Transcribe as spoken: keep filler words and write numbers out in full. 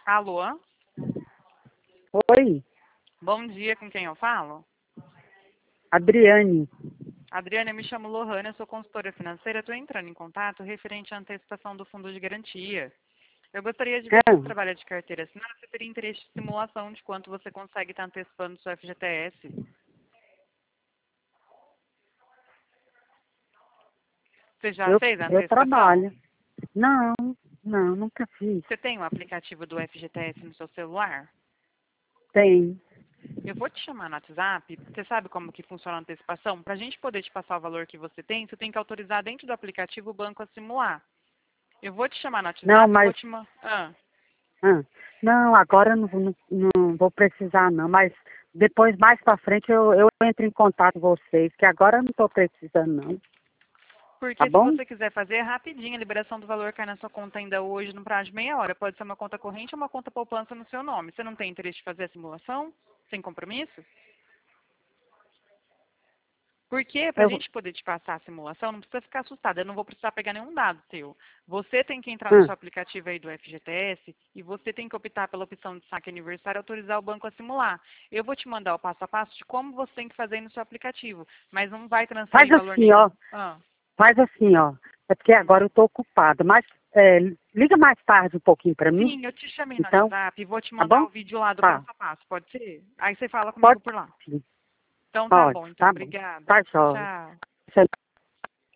Alô? Oi, Bom dia, com quem eu falo? Adriane. Adriana, eu me chamo Lohana, eu sou consultora financeira, estou entrando em contato referente à antecipação do fundo de garantia. Eu gostaria de ver se Ah, você trabalha de carteira assinada, você teria interesse em simulação de quanto você consegue estar antecipando o seu F G T S. Você já eu, fez a eu antecipação? trabalho. Não, não, nunca fiz. Você tem o aplicativo do F G T S no seu celular? Tem. Eu vou te chamar no WhatsApp, você sabe como que funciona a antecipação? Para a gente poder te passar o valor que você tem, você tem que autorizar dentro do aplicativo o banco a simular. Eu vou te chamar no Não, WhatsApp, eu vou mas. te mandar. Ah, Ah, não, agora eu não, vou- não, não vou precisar, não. Mas depois, mais pra frente, eu, eu entro em contato com vocês, que agora eu não estou precisando, não. Tá porque se bom? você quiser fazer é rapidinho, a liberação do valor cai na sua conta ainda hoje no prazo de meia hora. Pode ser uma conta corrente ou uma conta poupança no seu nome. Você não tem interesse de fazer a simulação? Sem compromisso? Porque para a Eu, gente poder te passar a simulação, não precisa ficar assustada. Eu não vou precisar pegar nenhum dado seu. Você tem que entrar no ah, seu aplicativo aí do F G T S e você tem que optar pela opção de saque aniversário e autorizar o banco a simular. Eu vou te mandar o passo a passo de como você tem que fazer aí no seu aplicativo, mas não vai faz transferir valor assim, ó. nenhum. Ah. Faz assim, ó. É porque agora eu estou ocupada. Mas é, liga mais tarde um pouquinho pra mim. Sim, eu te chamei no Então, WhatsApp e vou te tá mandar bom? o vídeo lá do Tá. passo a passo, pode ser? Aí você fala comigo Pode por lá. sim. Então tá Pode, bom, então. tá bom. Obrigada. Tá jóia. Tchau. Você